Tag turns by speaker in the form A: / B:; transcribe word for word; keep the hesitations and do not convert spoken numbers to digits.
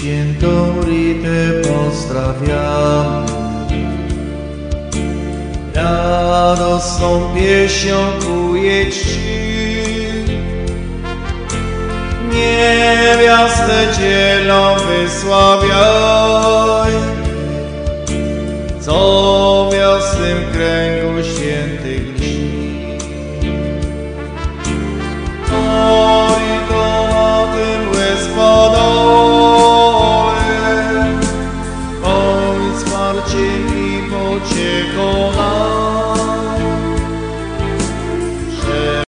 A: świętą Ritę pozdrawiamy. Radosną pieśnią ku jej czci niewiastę dzielą wysławiaj, co w jasnym kręgu świętych lśni. To i to na tym łez Bądź wsparciem i pocieką nam.